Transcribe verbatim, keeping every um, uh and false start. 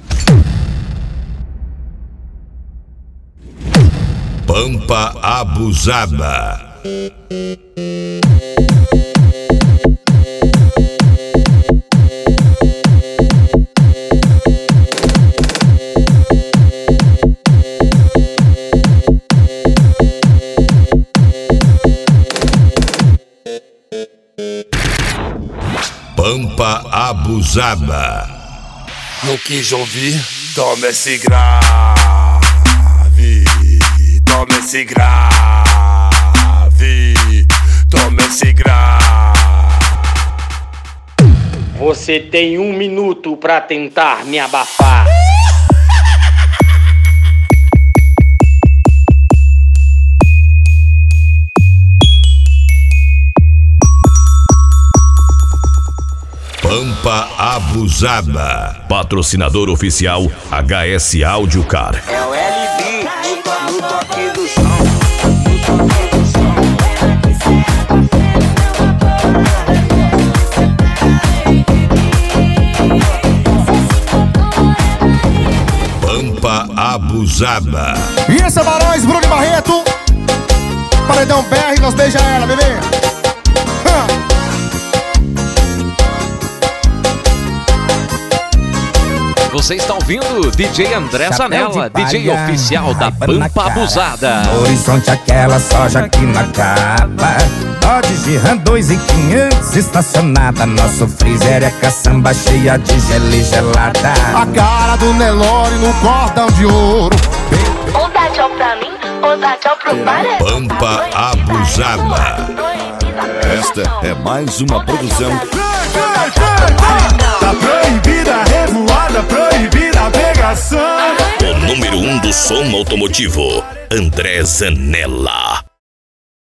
Pampa abusada. Pampa abusada. Não quis ouvir? Toma esse grave. Toma esse grave. Toma esse grave. Você tem um minuto pra tentar me abafar. Pampa abusada. Patrocinador oficial H S Audio Car. É o L B no toque do som. Pampa abusada. E esse é Barões, Bruno e Barreto. Paredão B R, nós beija ela, bebê. Ah. Você está ouvindo D J André Zanella, D J oficial da Pampa Abusada. Horizonte aquela soja aqui na capa. Dodge Ram dois mil e quinhentos estacionada. Nosso freezer é caçamba cheia de gelo gelada. A cara do Nelore no cordão de ouro. Ou dá tchau pra mim, ou dá tchau pro paredão. Pampa abusada. Esta é mais uma produção. Tá proibida a revoada, proibida a pegação. O número um do som automotivo, André Zanella.